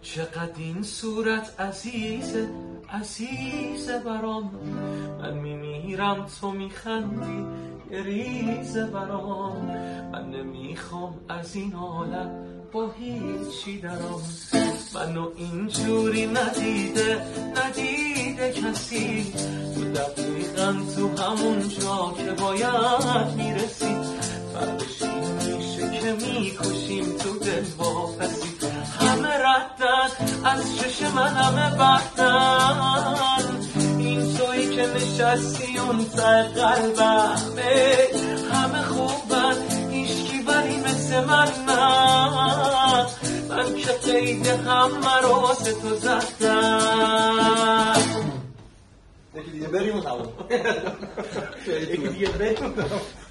چقدر این صورت عزیزه عزیزه برام، من میمیرم تو میخندی یه ریزه برام، من نمیخوام از این عالم با هیچی درام، منو اینجوری ندیده کسی، تو دقیقا تو همون جا که باید میرسی، بعدش این میشه که میکشیم تو دل واپسی، همه ردن از چش من همه بدن، این تویی که نشستی اون ته قلبمه، همه خوبن هیچکی ولی مثل من نه، من که قید همه رو واسه تو زدم. یکی دیگه بریم و تمام. یکی دیگه بریم.